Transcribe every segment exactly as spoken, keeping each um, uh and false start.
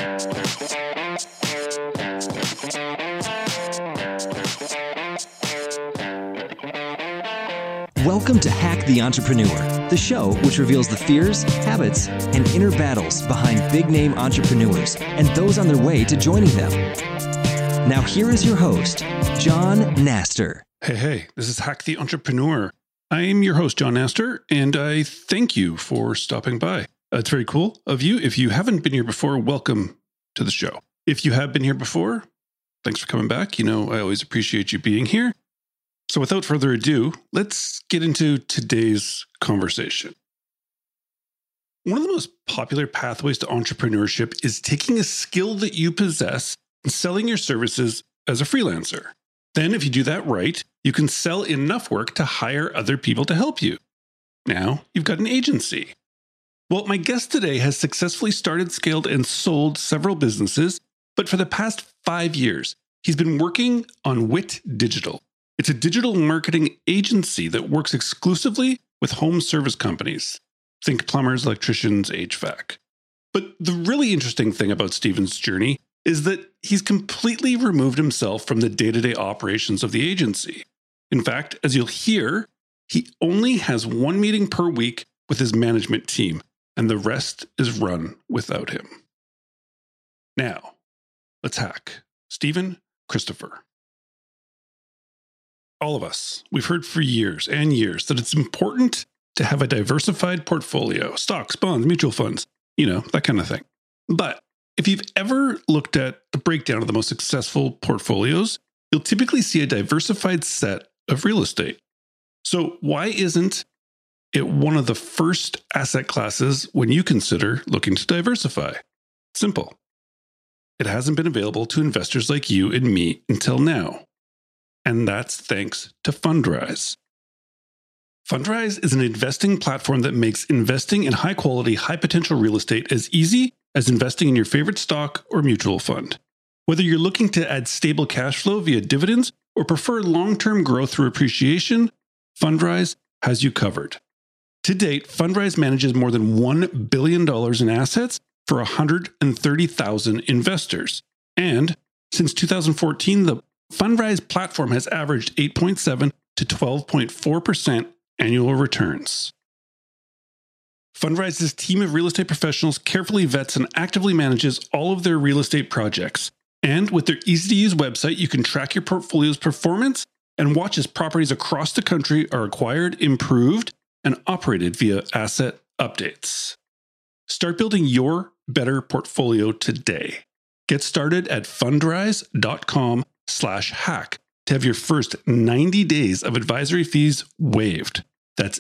Welcome to Hack the Entrepreneur, the show which reveals the fears, habits, and inner battles behind big-name entrepreneurs and those on their way to joining them. Now here is your host, John Naster. Hey, hey, this is Hack the Entrepreneur. I am your host, John Naster, and I thank you for stopping by. Uh, it's very cool of you. If you haven't been here before, welcome to the show. If you have been here before, thanks for coming back. You know, I always appreciate you being here. So without further ado, let's get into today's conversation. One of the most popular pathways to entrepreneurship is taking a skill that you possess and selling your services as a freelancer. Then if you do that right, you can sell enough work to hire other people to help you. Now you've got an agency. Well, my guest today has successfully started, scaled, and sold several businesses, but for the past five years, he's been working on Wit Digital. It's a digital marketing agency that works exclusively with home service companies. Think plumbers, electricians, H V A C. But the really interesting thing about Steven's journey is that he's completely removed himself from the day-to-day operations of the agency. In fact, as you'll hear, he only has one meeting per week with his management team, and the rest is run without him. Now, let's hack Steven Christopher. All of us, we've heard for years and years that it's important to have a diversified portfolio, stocks, bonds, mutual funds, you know, that kind of thing. But if you've ever looked at the breakdown of the most successful portfolios, you'll typically see a diversified set of real estate. So why isn't it one of the first asset classes when you consider looking to diversify? Simple. It hasn't been available to investors like you and me until now. And that's thanks to Fundrise. Fundrise is an investing platform that makes investing in high-quality, high-potential real estate as easy as investing in your favorite stock or mutual fund. Whether you're looking to add stable cash flow via dividends or prefer long-term growth through appreciation, Fundrise has you covered. To date, Fundrise manages more than one billion dollars in assets for one hundred thirty thousand investors. And since two thousand fourteen, the Fundrise platform has averaged eight point seven to twelve point four percent annual returns. Fundrise's team of real estate professionals carefully vets and actively manages all of their real estate projects. And with their easy-to-use website, you can track your portfolio's performance and watch as properties across the country are acquired, improved, and operated via asset updates. Start building your better portfolio today. Get started at fundrise.com slash hack to have your first ninety days of advisory fees waived. That's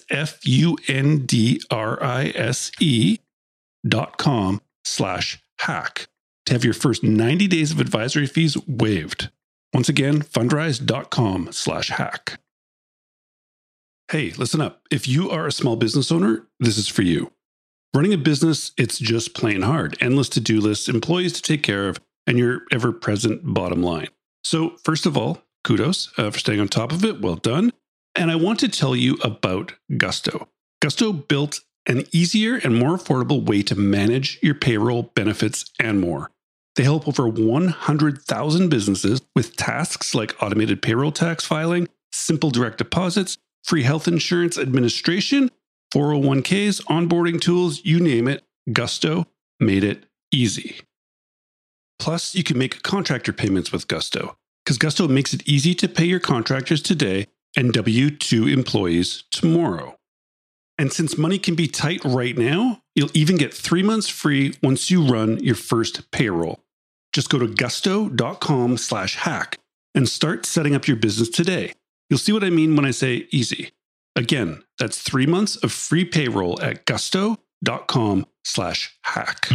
F-U-N-D-R-I-S-E dot com slash hack to have your first ninety days of advisory fees waived. Once again, fundrise.com slash hack. Hey, listen up. If you are a small business owner, this is for you. Running a business, it's just plain hard. Endless to-do lists, employees to take care of, and your ever-present bottom line. So first of all, kudos uh, for staying on top of it. Well done. And I want to tell you about Gusto. Gusto built an easier and more affordable way to manage your payroll, benefits, and more. They help over one hundred thousand businesses with tasks like automated payroll tax filing, simple direct deposits, free health insurance administration, four oh one k's, onboarding tools, you name it. Gusto made it easy. Plus, you can make contractor payments with Gusto, because Gusto makes it easy to pay your contractors today and W two employees tomorrow. And since money can be tight right now, you'll even get three months free once you run your first payroll. Just go to gusto.com slash hack and start setting up your business today. You'll see what I mean when I say easy. Again, that's three months of free payroll at gusto.com slash hack.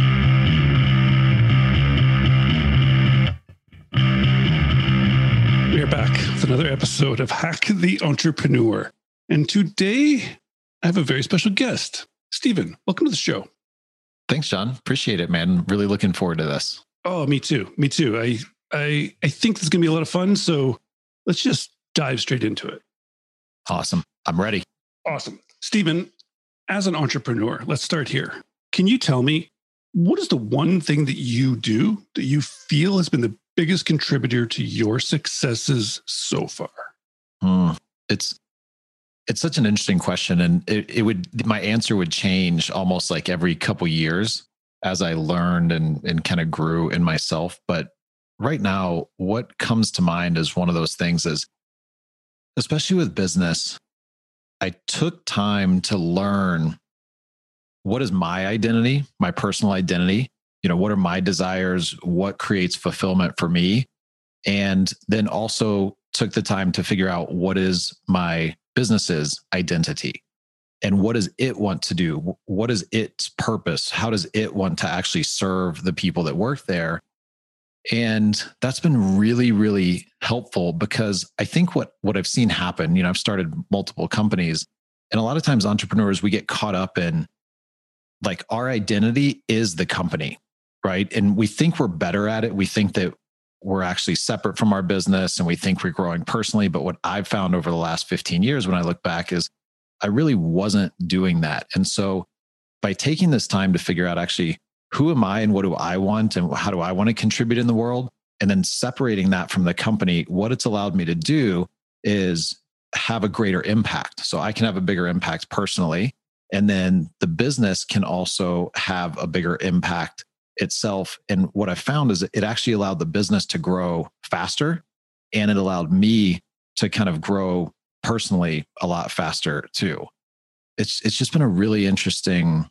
We are back with another episode of Hack the Entrepreneur. And today, I have a very special guest. Steven, welcome to the show. Thanks, John. Appreciate it, man. Really looking forward to this. Oh, me too. Me too. I I, I think this is going to be a lot of fun. So let's just dive straight into it. Awesome. I'm ready. Awesome. Steven, as an entrepreneur, let's start here. Can you tell me what is the one thing that you do that you feel has been the biggest contributor to your successes so far? Hmm. It's it's such an interesting question, and it, it would my answer would change almost like every couple years as I learned and and kind of grew in myself. But right now, what comes to mind is one of those things is, especially with business, I took time to learn what is my identity, my personal identity. You know, what are my desires? What creates fulfillment for me? And then also took the time to figure out what is my business's identity and what does it want to do? What is its purpose? How does it want to actually serve the people that work there? And that's been really, really helpful, because I think what, what I've seen happen, you know, I've started multiple companies, and a lot of times entrepreneurs, we get caught up in like our identity is the company, right? And we think we're better at it. We think that we're actually separate from our business and we think we're growing personally. But what I've found over the last fifteen years, when I look back, is I really wasn't doing that. And so by taking this time to figure out actually, who am I and what do I want and how do I want to contribute in the world? And then separating that from the company, what it's allowed me to do is have a greater impact. So I can have a bigger impact personally. And then the business can also have a bigger impact itself. And what I found is it actually allowed the business to grow faster, and it allowed me to kind of grow personally a lot faster too. It's it's just been a really interesting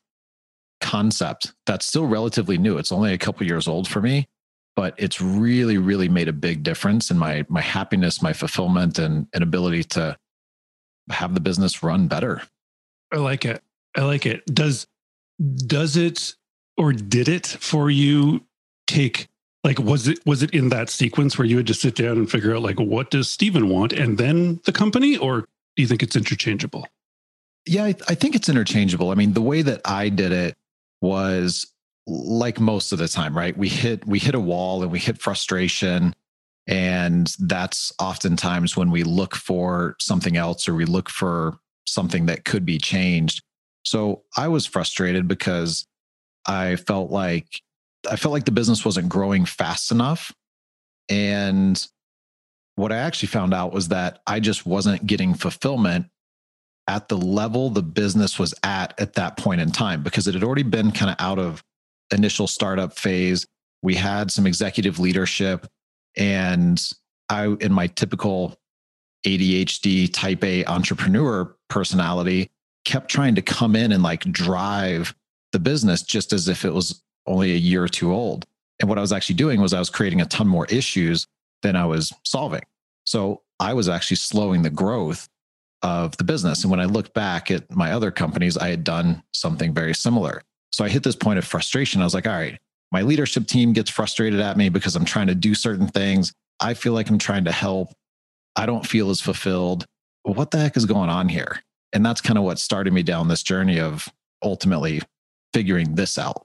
concept that's still relatively new. It's only a couple years old for me, but it's really, really made a big difference in my my happiness, my fulfillment, and, and ability to have the business run better. I like it. I like it. Does does it or did it for you take, like, was it was it in that sequence where you had to sit down and figure out, like, what does Stephen want and then the company, or do you think it's interchangeable? Yeah, I, I think it's interchangeable. I mean, the way that I did it was like most of the time, right? We hit we hit a wall and we hit frustration. And that's oftentimes when we look for something else, or we look for something that could be changed. So I was frustrated because I felt like I felt like the business wasn't growing fast enough. And what I actually found out was that I just wasn't getting fulfillment at the level the business was at at that point in time, because it had already been kind of out of initial startup phase. We had some executive leadership, and I, in my typical A D H D type A entrepreneur personality, kept trying to come in and like drive the business just as if it was only a year or two old. And what I was actually doing was I was creating a ton more issues than I was solving. So I was actually slowing the growth of the business. And when I look back at my other companies, I had done something very similar. So I hit this point of frustration. I was like, all right, my leadership team gets frustrated at me because I'm trying to do certain things. I feel like I'm trying to help. I don't feel as fulfilled. What the heck is going on here? And that's kind of what started me down this journey of ultimately figuring this out.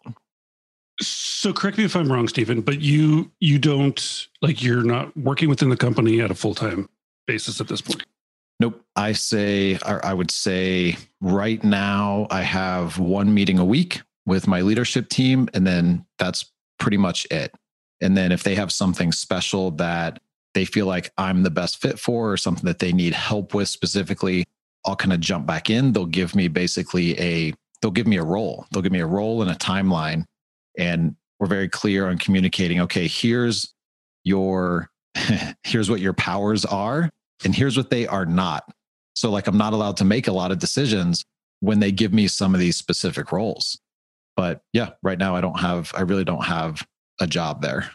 So correct me if I'm wrong, Stephen, but you you don't, like, you're not working within the company at a full-time basis at this point. Nope. I say, I would say right now I have one meeting a week with my leadership team, and then that's pretty much it. And then if they have something special that they feel like I'm the best fit for, or something that they need help with specifically, I'll kind of jump back in. They'll give me basically a, they'll give me a role. They'll give me a role and a timeline. And we're very clear on communicating, okay, here's your, here's what your powers are, and here's what they are not. So like, I'm not allowed to make a lot of decisions when they give me some of these specific roles. But yeah, right now I don't have, I really don't have a job there.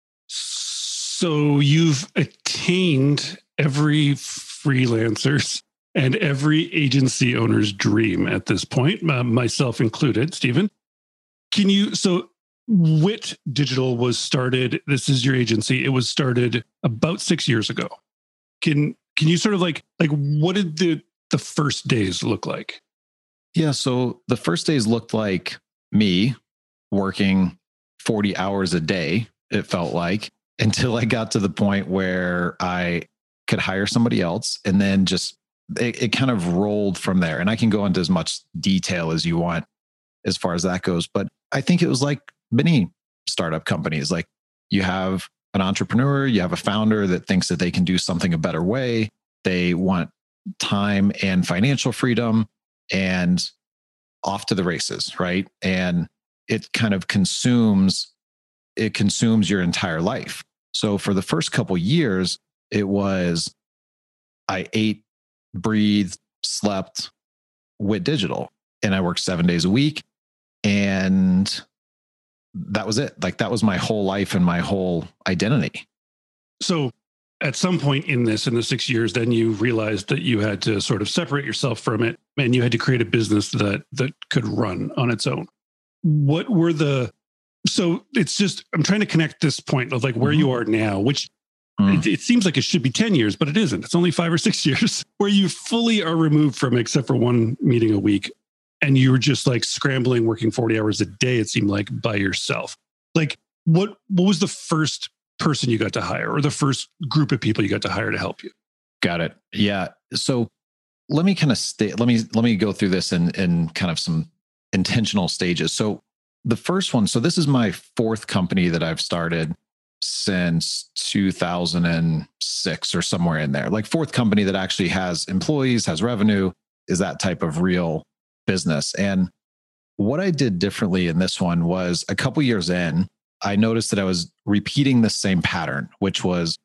So you've attained every freelancer's and every agency owner's dream at this point, uh, myself included, Stephen. Can you, so Wit Digital was started, this is your agency, it was started about six years ago. Can can you sort of like, like what did the, the first days look like? Yeah, so the first days looked like me working forty hours a day, it felt like, until I got to the point where I could hire somebody else, and then just, it, it kind of rolled from there. And I can go into as much detail as you want. as far as that goes. But I think it was like many startup companies. Like you have an entrepreneur, you have a founder that thinks that they can do something a better way. They want time and financial freedom and off to the races, right? And it kind of consumes, it consumes your entire life. So for the first couple years, it was, I ate, breathed, slept with digital, and I worked seven days a week. And that was it. Like that was my whole life and my whole identity. So at some point in this, in the six years, then you realized that you had to sort of separate yourself from it and you had to create a business that that could run on its own. What were the, so it's just, I'm trying to connect this point of like where mm-hmm. you are now, which mm. it, it seems like it should be ten years, but it isn't. It's only five or six years where you fully are removed from it, except for one meeting a week. And you were just like scrambling, working forty hours a day, it seemed like, by yourself. Like what, what was the first person you got to hire or the first group of people you got to hire to help you? Got it. Yeah. So let me kind of stay, let me, let me go through this in, in kind of some intentional stages. So the first one, so this is my fourth company that I've started since two thousand six or somewhere in there, like fourth company that actually has employees, has revenue, is that type of real business. And what I did differently in this one was a couple years in, I noticed that I was repeating the same pattern, which was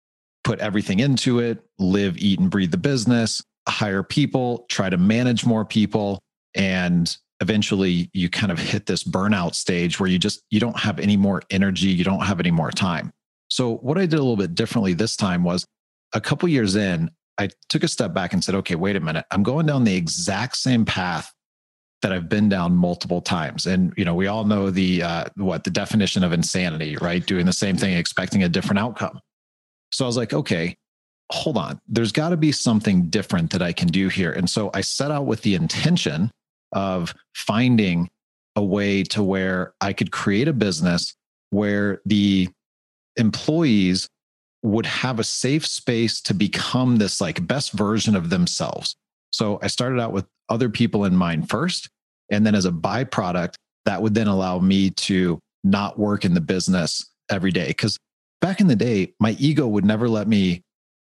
put everything into it, live, eat, and breathe the business, hire people, try to manage more people. And eventually you kind of hit this burnout stage where you just, you don't have any more energy. You don't have any more time. So what I did a little bit differently this time was a couple years in, I took a step back and said, okay, wait a minute. I'm going down the exact same path that I've been down multiple times. And, you know, we all know the, uh, what the definition of insanity, right? Doing the same thing, expecting a different outcome. So I was like, okay, hold on. There's got to be something different that I can do here. And so I set out with the intention of finding a way to where I could create a business where the employees would have a safe space to become this like best version of themselves. So I started out with other people in mind first. And then as a byproduct, that would then allow me to not work in the business every day. Because back in the day, my ego would never let me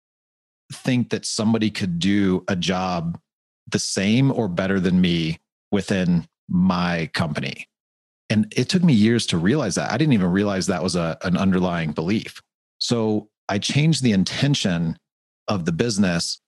think that somebody could do a job the same or better than me within my company. And it took me years to realize that. I didn't even realize that was a, an underlying belief. So I changed the intention of the business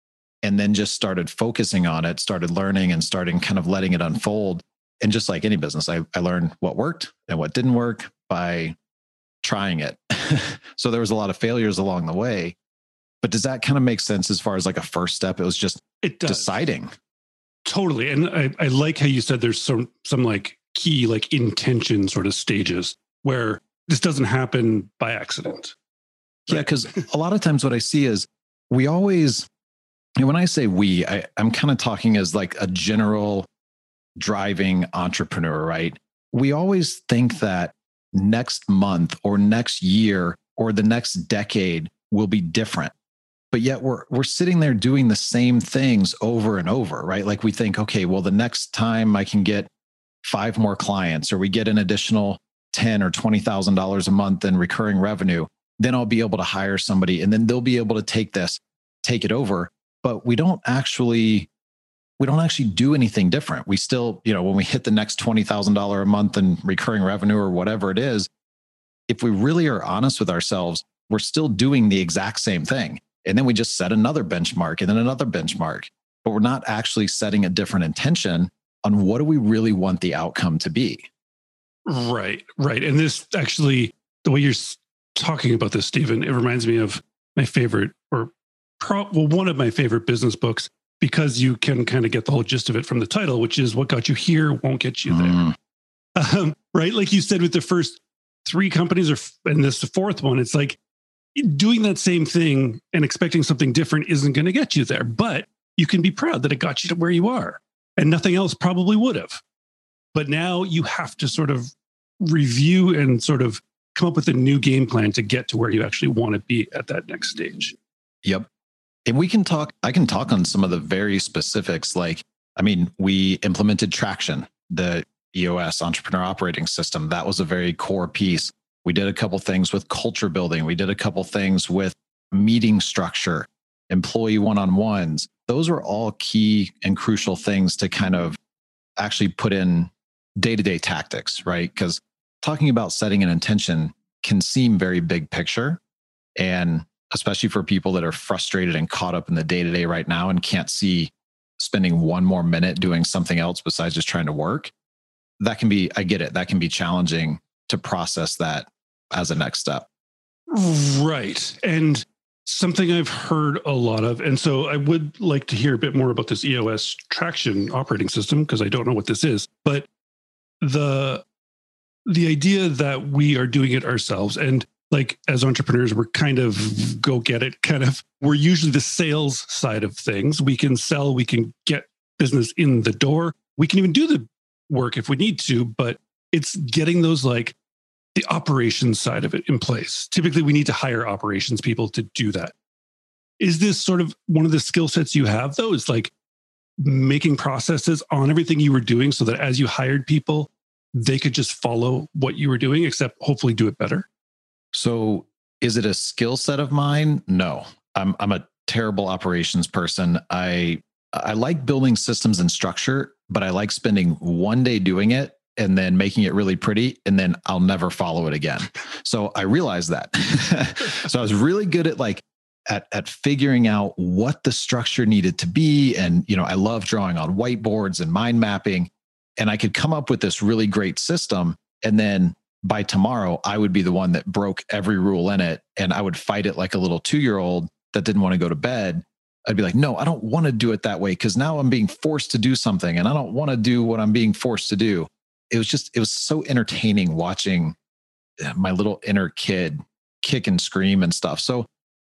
and then just started focusing on it, started learning and starting kind of letting it unfold. And just like any business, I, I learned what worked and what didn't work by trying it. So there was a lot of failures along the way. But does that kind of make sense as far as like a first step? It was just it does. Deciding. Totally. And I, I like how you said there's some some like key like intention sort of stages where this doesn't happen by accident. Right? Yeah, because a lot of times what I see is we always, and when I say we, I, I'm kind of talking as like a general driving entrepreneur, right? We always think that next month or next year or the next decade will be different. But yet we're we're sitting there doing the same things over and over, right? Like we think, okay, well, the next time I can get five more clients or we get an additional ten or twenty thousand dollars a month in recurring revenue, then I'll be able to hire somebody and then they'll be able to take this, take it over. But we don't actually, we don't actually do anything different. We still, you know, when we hit the next twenty thousand dollars a month in recurring revenue or whatever it is, if we really are honest with ourselves, we're still doing the exact same thing. And then we just set another benchmark and then another benchmark, but we're not actually setting a different intention on what do we really want the outcome to be. Right, right. And this actually, the way you're talking about this, Stephen, it reminds me of my favorite, or pro- well, one of my favorite business books, because you can kind of get the whole gist of it from the title, which is What Got You Here Won't Get You There. Mm. Um, right? Like you said with the first three companies, or and this the fourth one, it's like doing that same thing and expecting something different isn't going to get you there. But you can be proud that it got you to where you are, and nothing else probably would have. But now you have to sort of review and sort of come up with a new game plan to get to where you actually want to be at that next stage. Yep. And we can talk, I can talk on some of the very specifics. Like, I mean, we implemented Traction the E O S, Entrepreneur Operating System. That was a very core piece. We did a couple things with culture building. We did a couple things with meeting structure, employee one-on-ones. Those are all key and crucial things to kind of actually put in day-to-day tactics, right? Because talking about setting an intention can seem very big picture. And especially for people that are frustrated and caught up in the day-to-day right now and can't see spending one more minute doing something else besides just trying to work, that can be, I get it, that can be challenging to process that as a next step. Right. And something I've heard a lot of, and so I would like to hear a bit more about this E O S traction operating system, because I don't know what this is, but the the idea that we are doing it ourselves, and like as entrepreneurs, we're kind of go get it, kind of, we're usually the sales side of things. We can sell, we can get business in the door. We can even do the work if we need to, but it's getting those like the operations side of it in place. Typically, we need to hire operations people to do that. Is this sort of one of the skill sets you have, though, is like making processes on everything you were doing so that as you hired people, they could just follow what you were doing, except hopefully do it better? So is it a skill set of mine? No, I'm I'm a terrible operations person. I I like building systems and structure, but I like spending one day doing it and then making it really pretty, and then I'll never follow it again. So I realized that. So I was really good at like at at figuring out what the structure needed to be, and you know, I love drawing on whiteboards and mind mapping, and I could come up with this really great system, and then by tomorrow, I would be the one that broke every rule in it, and I would fight it like a little two-year-old that didn't want to go to bed. I'd be like, no, I don't want to do it that way because now I'm being forced to do something, and I don't want to do what I'm being forced to do. It was just, it was so entertaining watching my little inner kid kick and scream and stuff. So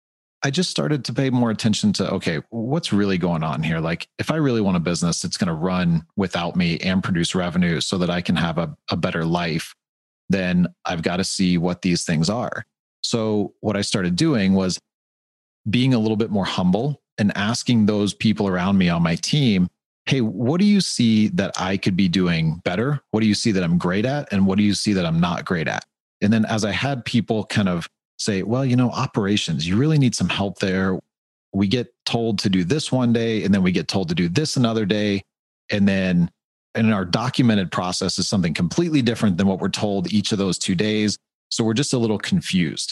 I just started to pay more attention to, okay, what's really going on here? Like, if I really want a business that's going to run without me and produce revenue so that I can have a, a better life, then I've got to see what these things are. So what I started doing was being a little bit more humble and asking those people around me on my team, hey, what do you see that I could be doing better? What do you see that I'm great at? And what do you see that I'm not great at? And then as I had people kind of say, well, you know, operations, you really need some help there. We get told to do this one day, and then we get told to do this another day. And then in our documented process is something completely different than what we're told each of those two days. So we're just a little confused.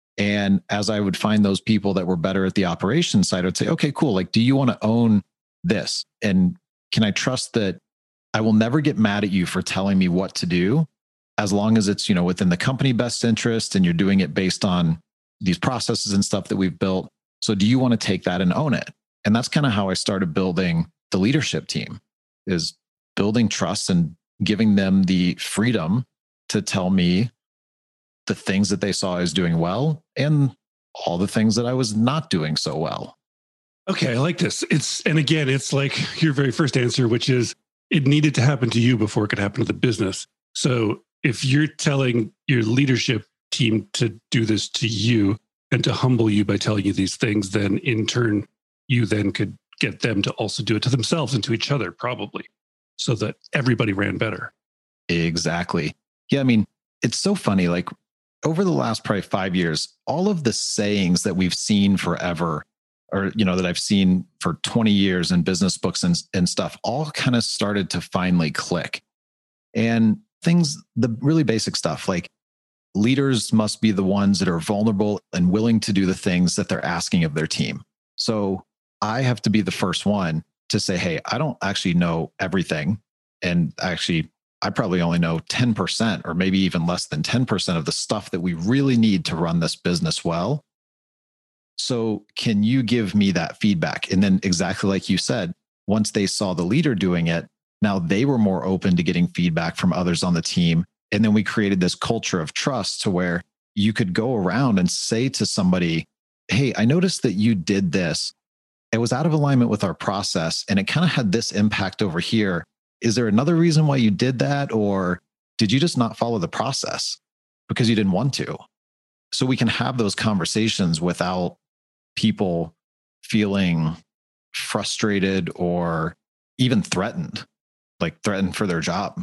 And as I would find those people that were better at the operations side, I'd say, okay, cool. Like, do you want to own this? And can I trust that I will never get mad at you for telling me what to do, as long as it's, you know, within the company best interest and you're doing it based on these processes and stuff that we've built. So do you want to take that and own it? And that's kind of how I started building the leadership team, is building trust and giving them the freedom to tell me the things that they saw I was doing well and all the things that I was not doing so well. Okay, I like this. It's, and again, it's like your very first answer, which is it needed to happen to you before it could happen to the business. So if you're telling your leadership team to do this to you and to humble you by telling you these things, then in turn, you then could get them to also do it to themselves and to each other, probably, so that everybody ran better. Exactly. Yeah, I mean, it's so funny. Like, over the last probably five years, all of the sayings that we've seen forever, or, you know, that I've seen for twenty years in business books and, and stuff, all kind of started to finally click. And things, the really basic stuff, like leaders must be the ones that are vulnerable and willing to do the things that they're asking of their team. So I have to be the first one to say, hey, I don't actually know everything. And actually, I probably only know ten percent or maybe even less than ten percent of the stuff that we really need to run this business well. So can you give me that feedback? And then exactly like you said, once they saw the leader doing it, now they were more open to getting feedback from others on the team. And then we created this culture of trust to where you could go around and say to somebody, hey, I noticed that you did this. It was out of alignment with our process, and it kind of had this impact over here. Is there another reason why you did that? Or did you just not follow the process because you didn't want to? So we can have those conversations without people feeling frustrated or even threatened. like threatened for their job.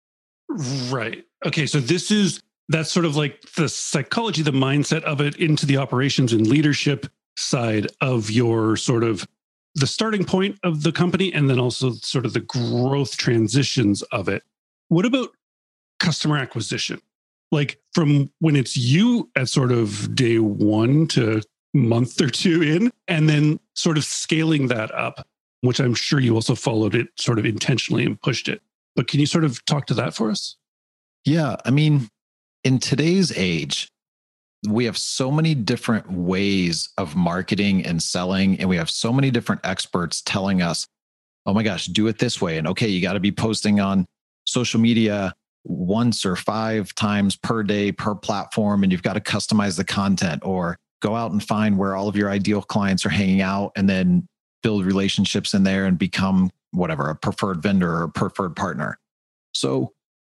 Right. Okay. So this is, that's sort of like the psychology, the mindset of it into the operations and leadership side of your sort of the starting point of the company, and then also sort of the growth transitions of it. What about customer acquisition? Like from when it's you at sort of day one to month or two in, and then sort of scaling that up, which I'm sure you also followed it sort of intentionally and pushed it. But can you sort of talk to that for us? Yeah. I mean, in today's age, we have so many different ways of marketing and selling, and we have so many different experts telling us, oh my gosh, do it this way. And okay, you got to be posting on social media once or five times per day per platform, and you've got to customize the content, or go out and find where all of your ideal clients are hanging out and then build relationships in there and become whatever, a preferred vendor or a preferred partner. So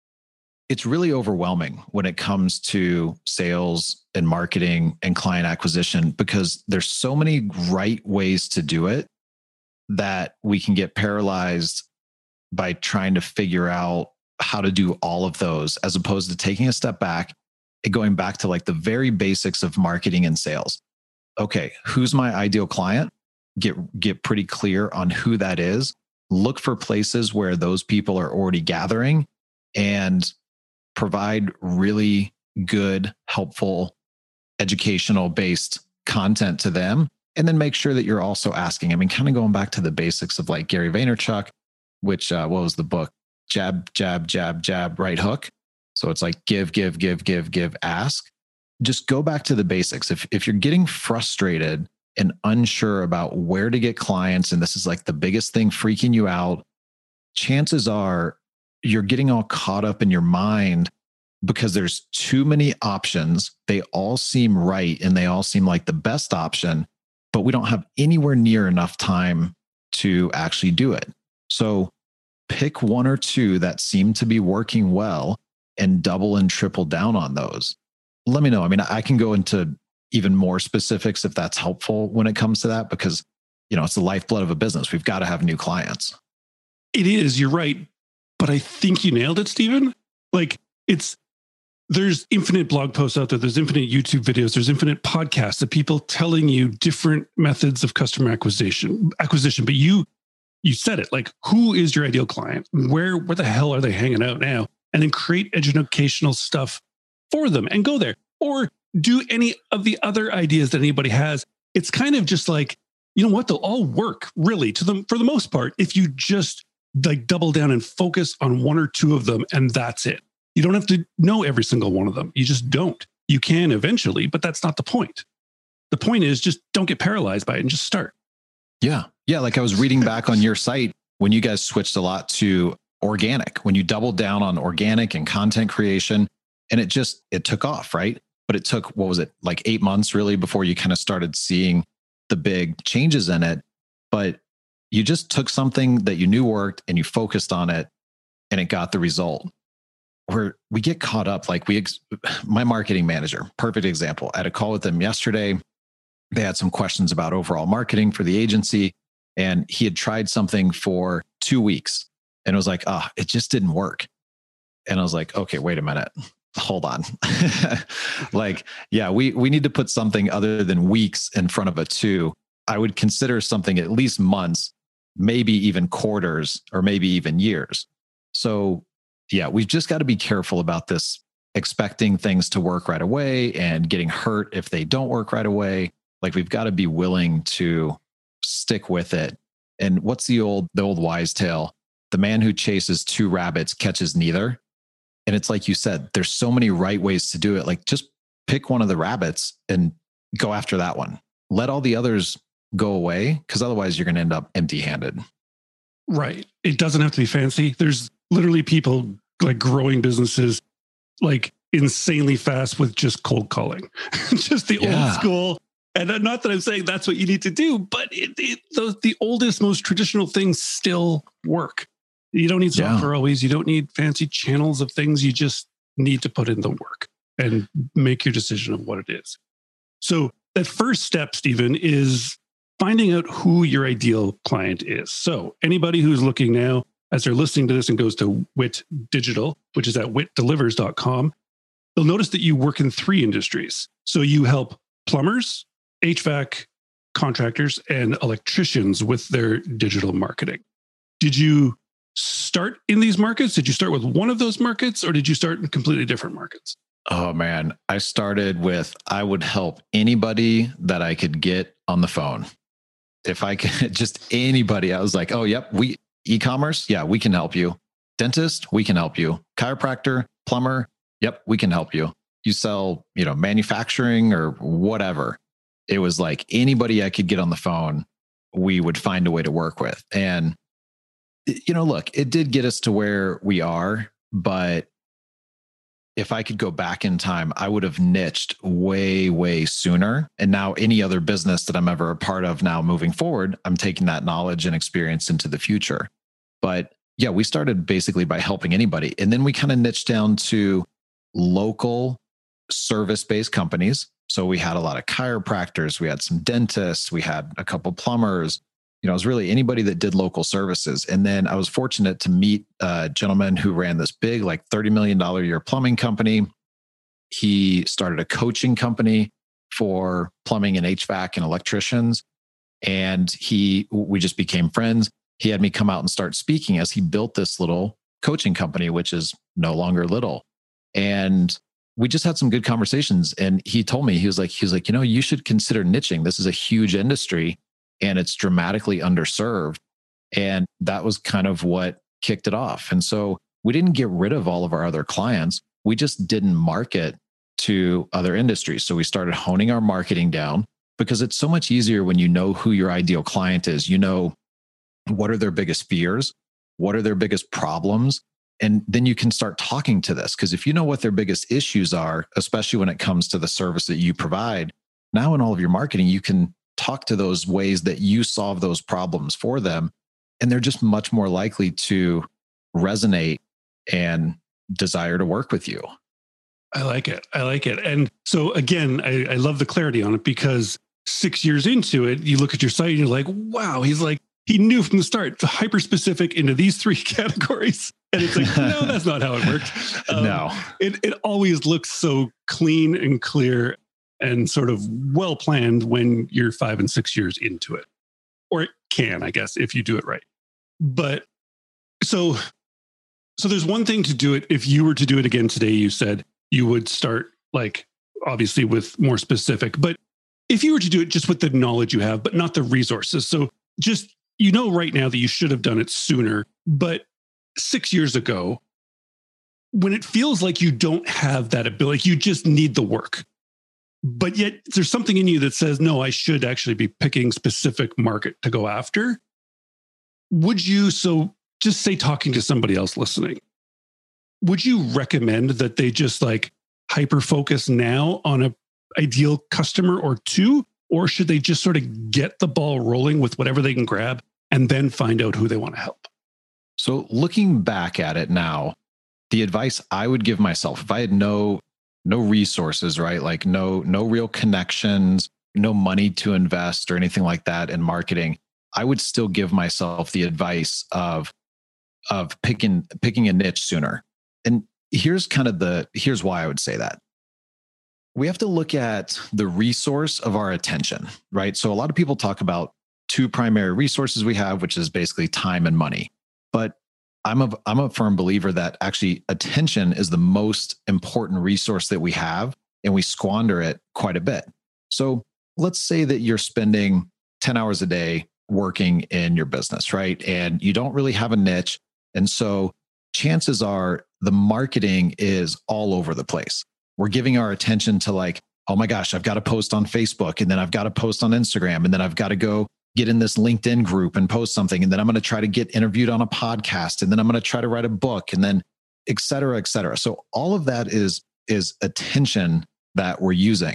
it's really overwhelming when it comes to sales and marketing and client acquisition, because there's so many right ways to do it that we can get paralyzed by trying to figure out how to do all of those, as opposed to taking a step back and going back to like the very basics of marketing and sales. Okay, who's my ideal client? Get, get pretty clear on who that is. Look for places where those people are already gathering and provide really good, helpful, educational based content to them. And then make sure that you're also asking, I mean, kind of going back to the basics of like Gary Vaynerchuk, which, uh, what was the book? Jab, jab, jab, jab, right hook. So it's like give, give, give, give, give, ask. Just go back to the basics. If, if you're getting frustrated and unsure about where to get clients, and this is like the biggest thing freaking you out, chances are you're getting all caught up in your mind because there's too many options. They all seem right and they all seem like the best option, but we don't have anywhere near enough time to actually do it. So pick one or two that seem to be working well and double and triple down on those. Let me know. I mean, I can go into even more specifics if that's helpful when it comes to that, because, you know, it's the lifeblood of a business. We've got to have new clients. It is, you're right. But I think you nailed it, Stephen. Like it's, there's infinite blog posts out there. There's infinite YouTube videos. There's infinite podcasts of people telling you different methods of customer acquisition, acquisition. But you, you said it, like, who is your ideal client? Where, where the hell are they hanging out now? And then create educational stuff for them and go there, or do any of the other ideas that anybody has. It's kind of just like, you know what? They'll all work really to them for the most part. If you just like double down and focus on one or two of them, and that's it. You don't have to know every single one of them. You just don't. You can eventually, but that's not the point. The point is just don't get paralyzed by it and just start. Yeah. Yeah. Like I was reading back on your site when you guys switched a lot to organic, when you doubled down on organic and content creation, and it just, it took off, right? But it took, what was it, like eight months really before you kind of started seeing the big changes in it. But you just took something that you knew worked and you focused on it, and it got the result. Where we get caught up, like we, ex- my marketing manager, perfect example. I had a call with them yesterday. They had some questions about overall marketing for the agency, and he had tried something for two weeks and it was like, ah, oh, it just didn't work. And I was like, okay, wait a minute. Hold on. Like, yeah, we, we need to put something other than weeks in front of a two. I would consider something at least months, maybe even quarters, or maybe even years. So yeah, we've just got to be careful about this, expecting things to work right away and getting hurt if they don't work right away. Like we've got to be willing to stick with it. And what's the old, the old wise tale? The man who chases two rabbits catches neither. And it's like you said, there's so many right ways to do it. Like just pick one of the rabbits and go after that one. Let all the others go away, because otherwise you're going to end up empty-handed. Right. It doesn't have to be fancy. There's literally people like growing businesses like insanely fast with just cold calling, just the Yeah. old school. And not that I'm saying that's what you need to do, but it, it, the, the oldest, most traditional things still work. You don't need software Yeah. always. You don't need fancy channels of things. You just need to put in the work and make your decision of what it is. So that first step, Stephen, is finding out who your ideal client is. So anybody who's looking now, as they're listening to this and goes to Wit Digital, which is at wit delivers dot com, they'll notice that you work in three industries. So you help plumbers, H V A C contractors, and electricians with their digital marketing. Did you start in these markets? Did you start with one of those markets, or did you start in completely different markets? Oh man, I started with, I would help anybody that I could get on the phone. If I could, just anybody, I was like, oh, yep, we e-commerce. Yeah, we can help you. Dentist, we can help you. Chiropractor, plumber. Yep, we can help you. You sell, you know, manufacturing or whatever. It was like anybody I could get on the phone, we would find a way to work with. And, you know, look, it did get us to where we are, but if I could go back in time, I would have niched way, way sooner. And now any other business that I'm ever a part of now moving forward, I'm taking that knowledge and experience into the future. But yeah, we started basically by helping anybody. And then we kind of niched down to local service-based companies. So we had a lot of chiropractors, we had some dentists, we had a couple plumbers. You know, it was really anybody that did local services. And then I was fortunate to meet a gentleman who ran this big, like thirty million dollars a year plumbing company. He started a coaching company for plumbing and H V A C and electricians. And he, we just became friends. He had me come out and start speaking as he built this little coaching company, which is no longer little. And we just had some good conversations. And he told me, he was like, he was like, you know, you should consider niching. This is a huge industry and it's dramatically underserved. And that was kind of what kicked it off. And so we didn't get rid of all of our other clients. We just didn't market to other industries. So we started honing our marketing down because it's so much easier when you know who your ideal client is. You know, what are their biggest fears? What are their biggest problems? And then you can start talking to this, because if you know what their biggest issues are, especially when it comes to the service that you provide, now in all of your marketing, you can talk to those ways that you solve those problems for them. And they're just much more likely to resonate and desire to work with you. I like it. I like it. And so again, I, I love the clarity on it, because six years into it, you look at your site and you're like, wow, he's like, he knew from the start, hyper specific into these three categories. And it's like, no, that's not how it worked. Um, no, it, it always looks so clean and clear and sort of well planned when you're five and six years into it. Or it can, I guess, if you do it right. But so, so there's one thing to do it. If you were to do it again today, you said you would start, like, obviously with more specific, but if you were to do it just with the knowledge you have, but not the resources. So just, you know, right now that you should have done it sooner, but six years ago, when it feels like you don't have that ability, you just need the work, but yet there's something in you that says, no, I should actually be picking specific market to go after. Would you, so just say, talking to somebody else listening, would you recommend that they just like hyper focus now on a ideal customer or two, or should they just sort of get the ball rolling with whatever they can grab and then find out who they want to help? So looking back at it now, the advice I would give myself, if I had no no resources, right? Like no no real connections, no money to invest or anything like that in marketing, I would still give myself the advice of of picking picking a niche sooner. And here's kind of the here's why I would say that. We have to look at the resource of our attention, right? So a lot of people talk about two primary resources we have, which is basically time and money. But I'm a, I'm a firm believer that actually attention is the most important resource that we have, and we squander it quite a bit. So let's say that you're spending ten hours a day working in your business, right? And you don't really have a niche. And so chances are the marketing is all over the place. We're giving our attention to like, oh my gosh, I've got to post on Facebook, and then I've got to post on Instagram, and then I've got to go get in this LinkedIn group and post something. And then I'm going to try to get interviewed on a podcast. And then I'm going to try to write a book, and then et cetera, et cetera. So all of that is, is attention that we're using.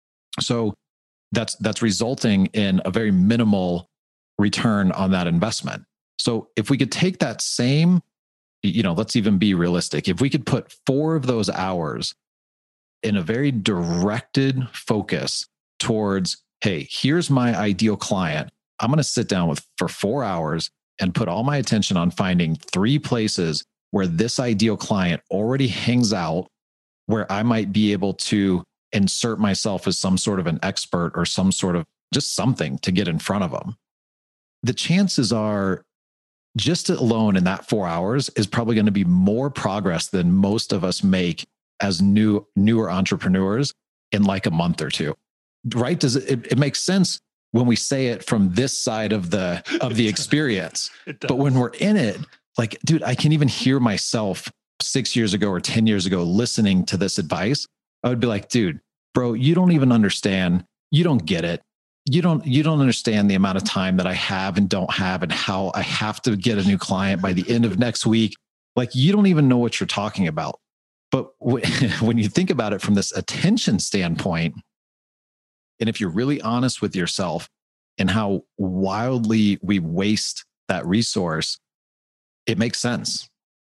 So that's, that's resulting in a very minimal return on that investment. So if we could take that same, you know, let's even be realistic. If we could put four of those hours in a very directed focus towards, hey, here's my ideal client. I'm going to sit down with for four hours and put all my attention on finding three places where this ideal client already hangs out, where I might be able to insert myself as some sort of an expert or some sort of just something to get in front of them. The chances are just alone in that four hours is probably going to be more progress than most of us make as new, newer entrepreneurs in like a month or two, right? Does it, it, it makes sense when we say it from this side of the, of the experience, but when we're in it, like, dude, I can even hear myself six years ago or ten years ago listening to this advice. I would be like, dude, bro, you don't even understand. You don't get it. You don't, you don't understand the amount of time that I have and don't have and how I have to get a new client by the end of next week. Like, you don't even know what you're talking about. But w- when you think about it from this attention standpoint, and if you're really honest with yourself and how wildly we waste that resource, it makes sense.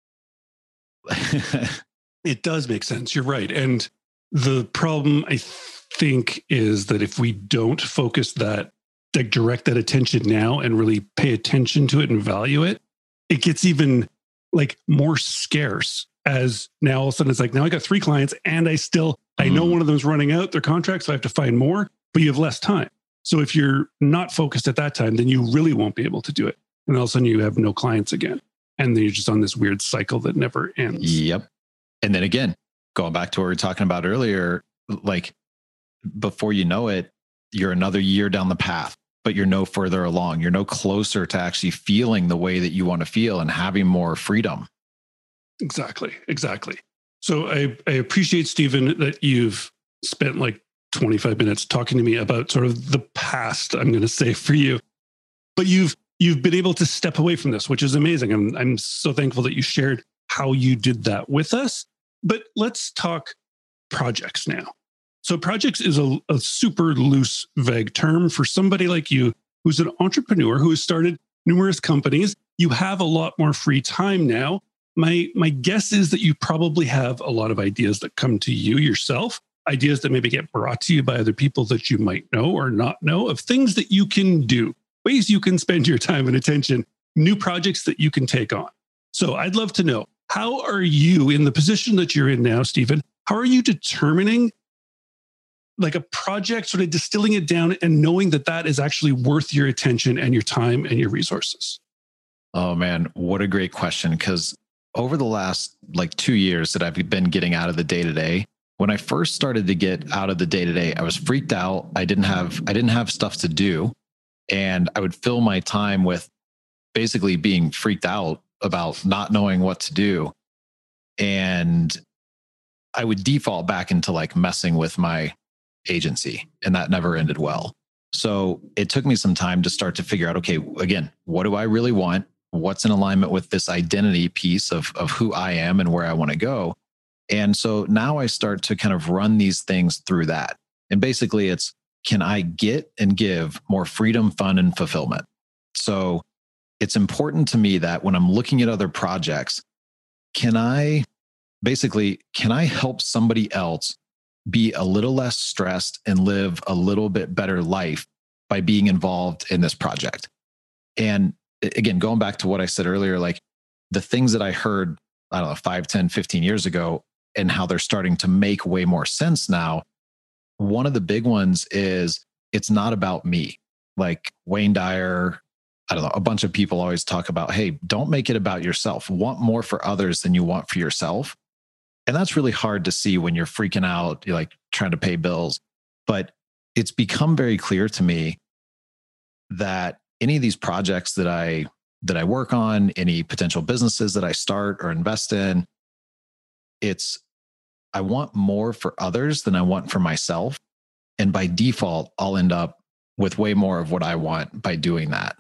It does make sense. You're right. And the problem, I think, is that if we don't focus that, like direct that attention now and really pay attention to it and value it, it gets even like more scarce. As now all of a sudden it's like, now I got three clients and I still, mm. I know one of them's running out their contract, so I have to find more, but you have less time. So if you're not focused at that time, then you really won't be able to do it. And all of a sudden you have no clients again. And then you're just on this weird cycle that never ends. Yep. And then again, going back to what we were talking about earlier, like before you know it, you're another year down the path, but you're no further along. You're no closer to actually feeling the way that you want to feel and having more freedom. Exactly. Exactly. So I, I appreciate, Stephen, that you've spent like twenty-five minutes talking to me about sort of the past, I'm going to say, for you. But you've you've been able to step away from this, which is amazing. I'm I'm so thankful that you shared how you did that with us. But let's talk projects now. So projects is a, a super loose, vague term for somebody like you who's an entrepreneur who has started numerous companies. You have a lot more free time now. My, my guess is that you probably have a lot of ideas that come to you yourself, ideas that maybe get brought to you by other people that you might know or not know, of things that you can do, ways you can spend your time and attention, new projects that you can take on. So I'd love to know, how are you in the position that you're in now, Stephen? How are you determining like a project, sort of distilling it down and knowing that that is actually worth your attention and your time and your resources? Oh man, what a great question. Because over the last like two years that I've been getting out of the day-to-day, when I first started to get out of the day-to-day, I was freaked out. I didn't have, I didn't have stuff to do. And I would fill my time with basically being freaked out about not knowing what to do. And I would default back into like messing with my agency, and that never ended well. So it took me some time to start to figure out, okay, again, what do I really want? What's in alignment with this identity piece of, of who I am and where I want to go? And so now I start to kind of run these things through that. And basically it's, can I get and give more freedom, fun, and fulfillment? So it's important to me that when I'm looking at other projects, can I basically, can I help somebody else be a little less stressed and live a little bit better life by being involved in this project? And again, going back to what I said earlier, like the things that I heard, I don't know, five, ten, fifteen years ago, and how they're starting to make way more sense now. One of the big ones is it's not about me. Like Wayne Dyer, I don't know, a bunch of people always talk about, hey, don't make it about yourself. Want more for others than you want for yourself. And that's really hard to see when you're freaking out, you're like trying to pay bills. But it's become very clear to me that any of these projects that I that I work on, any potential businesses that I start or invest in, it's I want more for others than I want for myself. And by default, I'll end up with way more of what I want by doing that.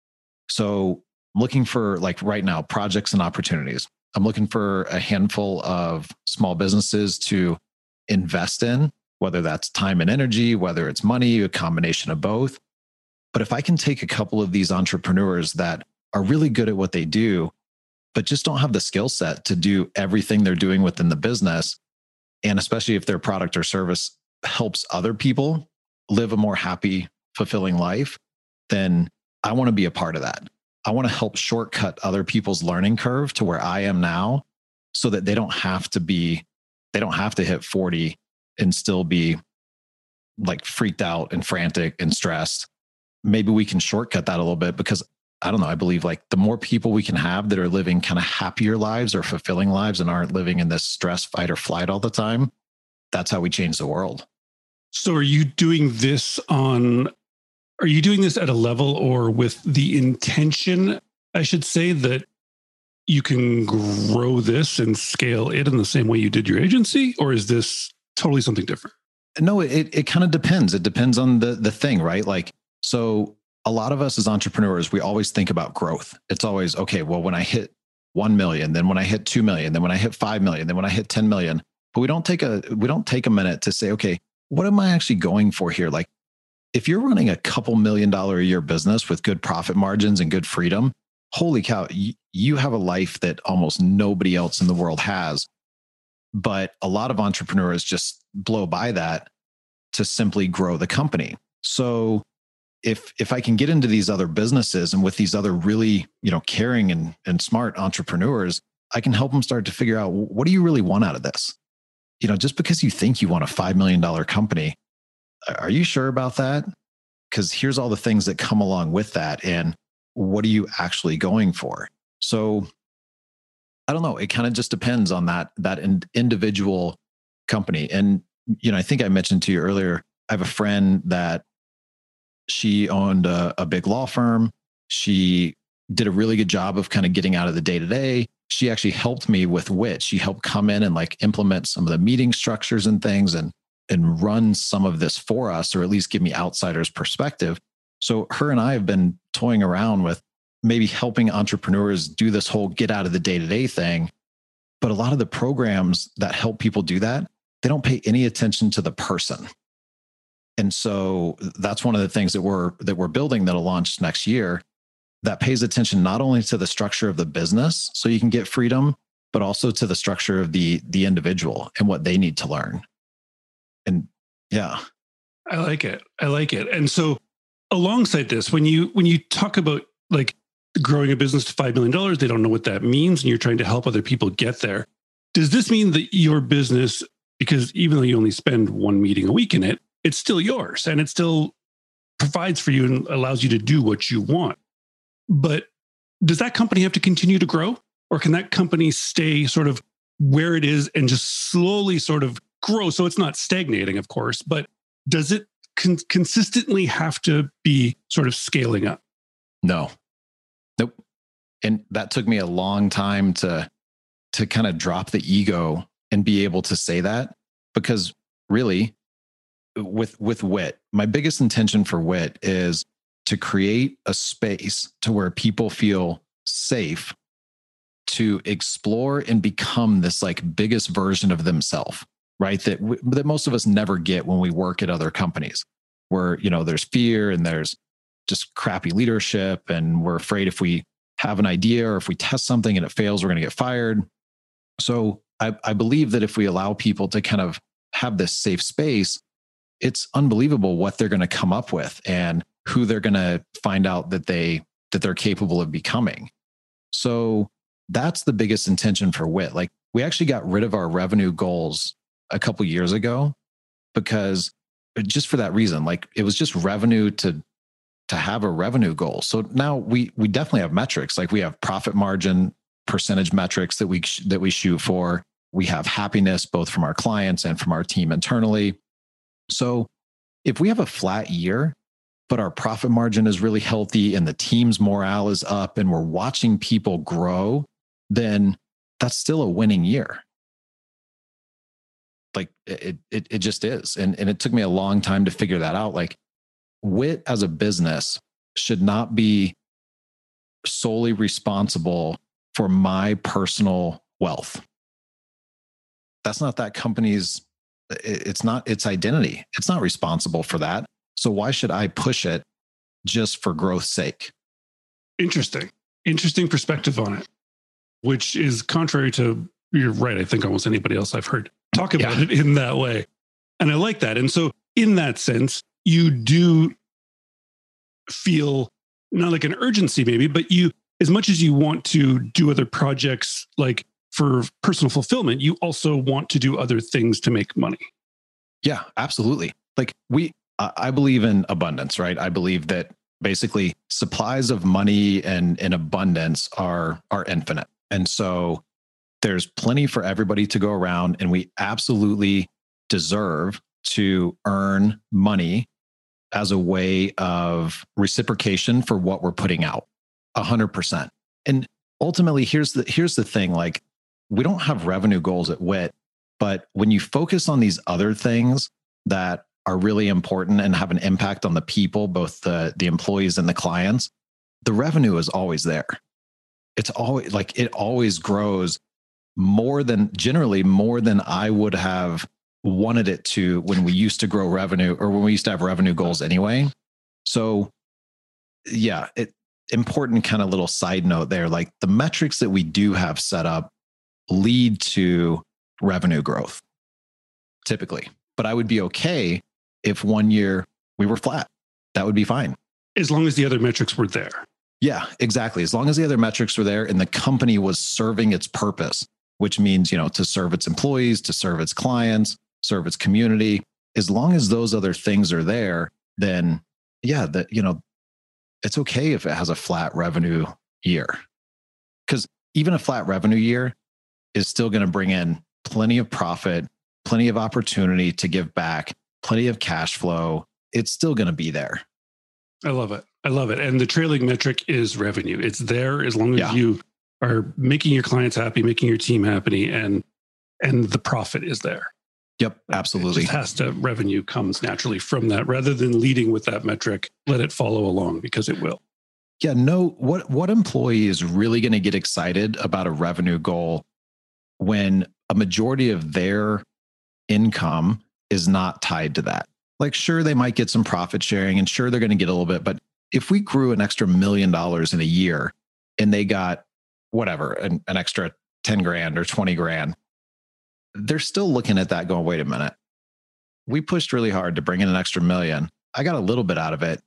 So I'm looking for, like right now, projects and opportunities. I'm looking for a handful of small businesses to invest in, whether that's time and energy, whether it's money, a combination of both. But if I can take a couple of these entrepreneurs that are really good at what they do, but just don't have the skill set to do everything they're doing within the business, and especially if their product or service helps other people live a more happy, fulfilling life, then I want to be a part of that. I want to help shortcut other people's learning curve to where I am now so that they don't have to be, they don't have to hit forty and still be like freaked out and frantic and stressed. Maybe we can shortcut that a little bit because I don't know. I believe like the more people we can have that are living kind of happier lives or fulfilling lives and aren't living in this stress, fight or flight all the time, that's how we change the world. So are you doing this on, are you doing this at a level or with the intention, I should say, that you can grow this and scale it in the same way you did your agency? Or is this totally something different? No, it it kind of depends. It depends on the the thing, right? Like, so a lot of us as entrepreneurs, we always think about growth. It's always, okay, well, when I hit one million, then when I hit two million, then when I hit five million, then when I hit ten million, but we don't take a, we don't take a minute to say, okay, what am I actually going for here? Like if you're running a couple million dollar a year business with good profit margins and good freedom, holy cow, you, you have a life that almost nobody else in the world has. But a lot of entrepreneurs just blow by that to simply grow the company. So if if I can get into these other businesses and with these other really, you know, caring and, and smart entrepreneurs, I can help them start to figure out, what do you really want out of this? You know, just because you think you want a five million dollars company, are you sure about that? Because here's all the things that come along with that. And what are you actually going for? So I don't know. It kind of just depends on that, that in, individual company. And, you know, I think I mentioned to you earlier, I have a friend that she owned a, a big law firm. She did a really good job of kind of getting out of the day to day. She actually helped me with Wit. She helped come in and like implement some of the meeting structures and things and, and run some of this for us, or at least give me outsider's perspective. So her and I have been toying around with maybe helping entrepreneurs do this whole get out of the day-to-day thing. But a lot of the programs that help people do that, they don't pay any attention to the person. And so that's one of the things that we're that we're building that'll launch next year, that pays attention not only to the structure of the business so you can get freedom, but also to the structure of the the individual and what they need to learn. And yeah. I like it. I like it. And so alongside this, when you when you talk about like growing a business to five million dollars, they don't know what that means, and you're trying to help other people get there. Does this mean that your business, because even though you only spend one meeting a week in it, it's still yours and it still provides for you and allows you to do what you want? But does that company have to continue to grow, or can that company stay sort of where it is and just slowly sort of grow? So it's not stagnating, of course, but does it con- consistently have to be sort of scaling up? No. Nope. And that took me a long time to, to kind of drop the ego and be able to say that, because really with, with Wit, my biggest intention for Wit is to create a space to where people feel safe to explore and become this like biggest version of themselves, right? That, w- that most of us never get when we work at other companies, where, you know, there's fear and there's just crappy leadership. And we're afraid if we have an idea or if we test something and it fails, we're going to get fired. So I, I believe that if we allow people to kind of have this safe space, it's unbelievable what they're going to come up with and who they're going to find out that they, that they're capable of becoming. So that's the biggest intention for Wit. Like, we actually got rid of our revenue goals a couple years ago because just for that reason, like it was just revenue to, to have a revenue goal. So now we, we definitely have metrics. Like we have profit margin percentage metrics that we, that we shoot for. We have happiness, both from our clients and from our team internally. So if we have a flat year, but our profit margin is really healthy and the team's morale is up and we're watching people grow, then that's still a winning year. Like it, it, it just is. And, and it took me a long time to figure that out. Like Wit as a business should not be solely responsible for my personal wealth. That's not that company's, it's not its identity. It's not responsible for that. So why should I push it just for growth's sake? Interesting. Interesting perspective on it, which is contrary to, you're right, I think almost anybody else I've heard talk about yeah. it in that way. And I like that. And so in that sense, you do feel not like an urgency maybe, but you, as much as you want to do other projects like for personal fulfillment, you also want to do other things to make money. Yeah, absolutely. Like we, I believe in abundance, right? I believe that basically supplies of money and in abundance are, are infinite. And so there's plenty for everybody to go around, and we absolutely deserve to earn money as a way of reciprocation for what we're putting out. A hundred percent. And ultimately, here's the, here's the thing, like we don't have revenue goals at W I T, but when you focus on these other things that are really important and have an impact on the people, both the, the employees and the clients, the revenue is always there. It's always like, it always grows more than generally more than I would have wanted it to when we used to grow revenue or when we used to have revenue goals anyway. So yeah, it important kind of little side note there, like the metrics that we do have set up lead to revenue growth typically, but I would be okay if one year we were flat. That would be fine. As long as the other metrics were there. Yeah, exactly. As long as the other metrics were there and the company was serving its purpose, which means, you know, to serve its employees, to serve its clients, serve its community. As long as those other things are there, then yeah, that, you know, it's okay if it has a flat revenue year, because even a flat revenue year is still going to bring in plenty of profit, plenty of opportunity to give back, plenty of cash flow. It's still going to be there. I love it. I love it. And the trailing metric is revenue. It's there as long as Yeah. you are making your clients happy, making your team happy, and and the profit is there. Yep, absolutely. It just has to, revenue comes naturally from that rather than leading with that metric. Let it follow along because it will. Yeah, no, what, what employee is really going to get excited about a revenue goal when a majority of their income is not tied to that? Like, sure, they might get some profit sharing and sure, they're going to get a little bit. But if we grew an extra million dollars in a year and they got whatever, an, an extra ten grand or twenty grand, they're still looking at that going, wait a minute, we pushed really hard to bring in an extra million. I got a little bit out of it,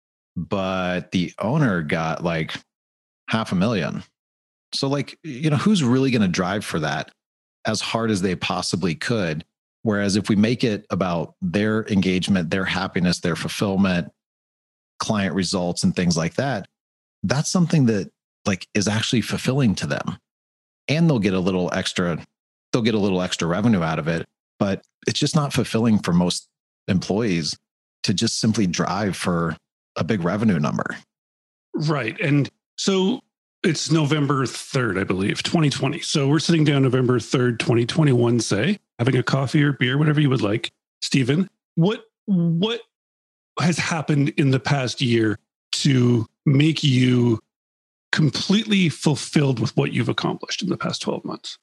but the owner got like half a million. So like, you know, who's really going to drive for that as hard as they possibly could? Whereas if we make it about their engagement, their happiness, their fulfillment, client results, and things like that, that's something that like is actually fulfilling to them. And they'll get a little extra, they'll get a little extra revenue out of it, but it's just not fulfilling for most employees to just simply drive for a big revenue number. Right. And so it's November third, I believe, twenty twenty. So we're sitting down November third, twenty twenty-one, say, having a coffee or beer, whatever you would like. Stephen, what, what has happened in the past year to make you completely fulfilled with what you've accomplished in the past twelve months?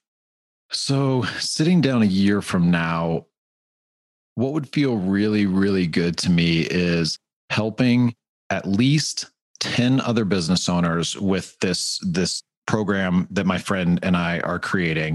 So sitting down a year from now, what would feel really, really good to me is helping at least ten other business owners with this, this program that my friend and I are creating,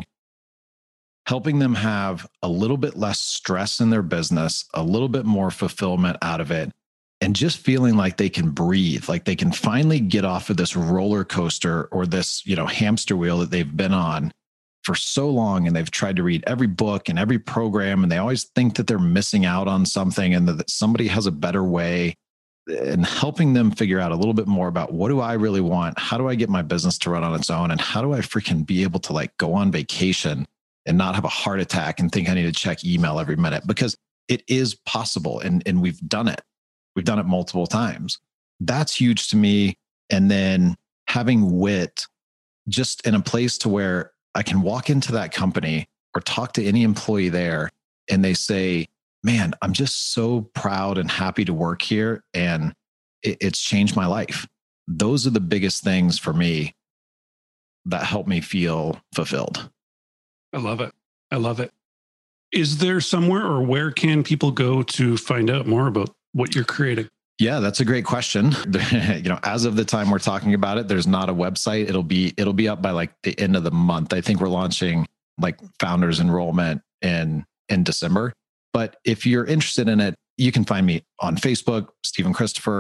helping them have a little bit less stress in their business, a little bit more fulfillment out of it, and just feeling like they can breathe, like they can finally get off of this roller coaster or this, you know, hamster wheel that they've been on for so long. And they've tried to read every book and every program, and they always think that they're missing out on something and that somebody has a better way, and helping them figure out a little bit more about what do I really want? How do I get my business to run on its own? And how do I freaking be able to like go on vacation and not have a heart attack and think I need to check email every minute? Because it is possible. And, and we've done it. We've done it multiple times. That's huge to me. And then having W I T just in a place to where I can walk into that company or talk to any employee there and they say, man, I'm just so proud and happy to work here. And it, it's changed my life. Those are the biggest things for me that help me feel fulfilled. I love it. I love it. Is there somewhere or where can people go to find out more about what you're creating? Yeah, that's a great question. You know, as of the time we're talking about it, there's not a website. It'll be, it'll be up by like the end of the month. I think we're launching like founders enrollment in, in December. But if you're interested in it, you can find me on Facebook, Stephen Christopher.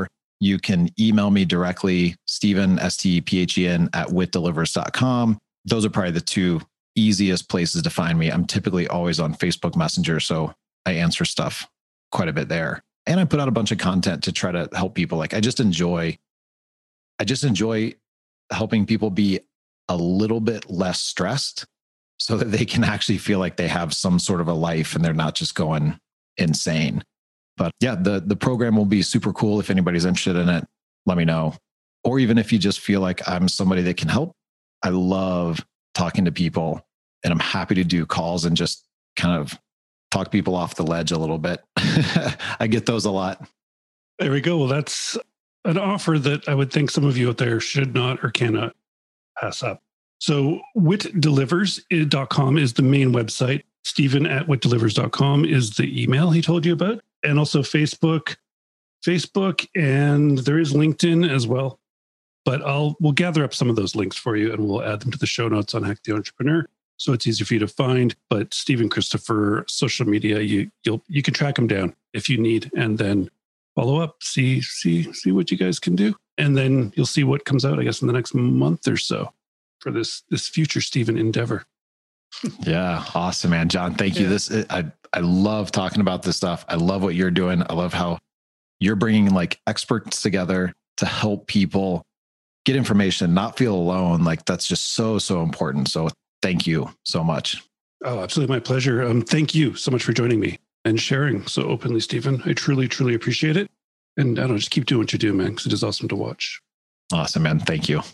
You can email me directly, Stephen, S T E P H E N, at wit delivers dot com. Those are probably the two easiest places to find me. I'm typically always on Facebook Messenger, so I answer stuff quite a bit there. And I put out a bunch of content to try to help people. Like I just enjoy, I just enjoy helping people be a little bit less stressed so that they can actually feel like they have some sort of a life and they're not just going insane. But yeah, the, the program will be super cool. If anybody's interested in it, let me know. Or even if you just feel like I'm somebody that can help, I love talking to people and I'm happy to do calls and just kind of talk people off the ledge a little bit. I get those a lot. There we go. Well, that's an offer that I would think some of you out there should not or cannot pass up. So wit delivers dot com is the main website. Stephen at wit delivers dot com is the email he told you about. And also Facebook, Facebook, and there is LinkedIn as well. But I'll we'll gather up some of those links for you and we'll add them to the show notes on Hack the Entrepreneur. So it's easy for you to find. But Stephen Christopher, social media, you you'll you can track him down if you need, and then follow up, see see see what you guys can do, and then you'll see what comes out, I guess, in the next month or so for this this future Stephen endeavor. Yeah, awesome, man, John. Thank you. Yeah. This I I love talking about this stuff. I love what you're doing. I love how you're bringing like experts together to help people get information, not feel alone. Like that's just so so important. So thank you so much. Oh, absolutely, my pleasure. Um, thank you so much for joining me and sharing so openly, Stephen. I truly, truly appreciate it. And I don't know, just keep doing what you do, man, because it is awesome to watch. Awesome, man. Thank you.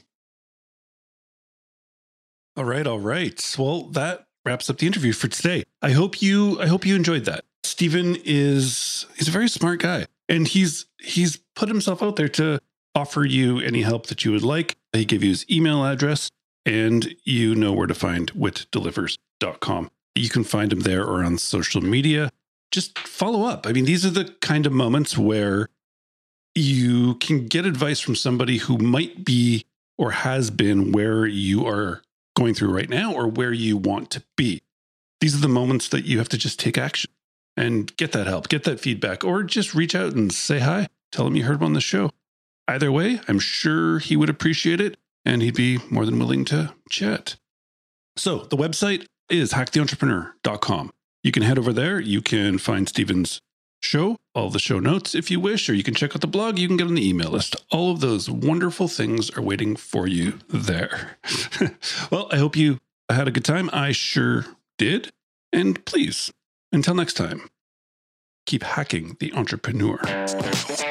All right, all right. Well, that wraps up the interview for today. I hope you, I hope you enjoyed that. Stephen is he's a very smart guy, and he's he's put himself out there to offer you any help that you would like. He gave you his email address, and you know where to find wit delivers dot com. You can find him there or on social media. Just follow up. I mean, these are the kind of moments where you can get advice from somebody who might be or has been where you are going through right now or where you want to be. These are the moments that you have to just take action and get that help, get that feedback, or just reach out and say hi. Tell him you heard him on the show. Either way, I'm sure he would appreciate it and he'd be more than willing to chat. So the website is hack the entrepreneur dot com. You can head over there. You can find Stephen's show, all the show notes if you wish, or you can check out the blog. You can get on the email list. All of those wonderful things are waiting for you there. Well, I hope you had a good time. I sure did. And please, until next time, keep hacking the entrepreneur.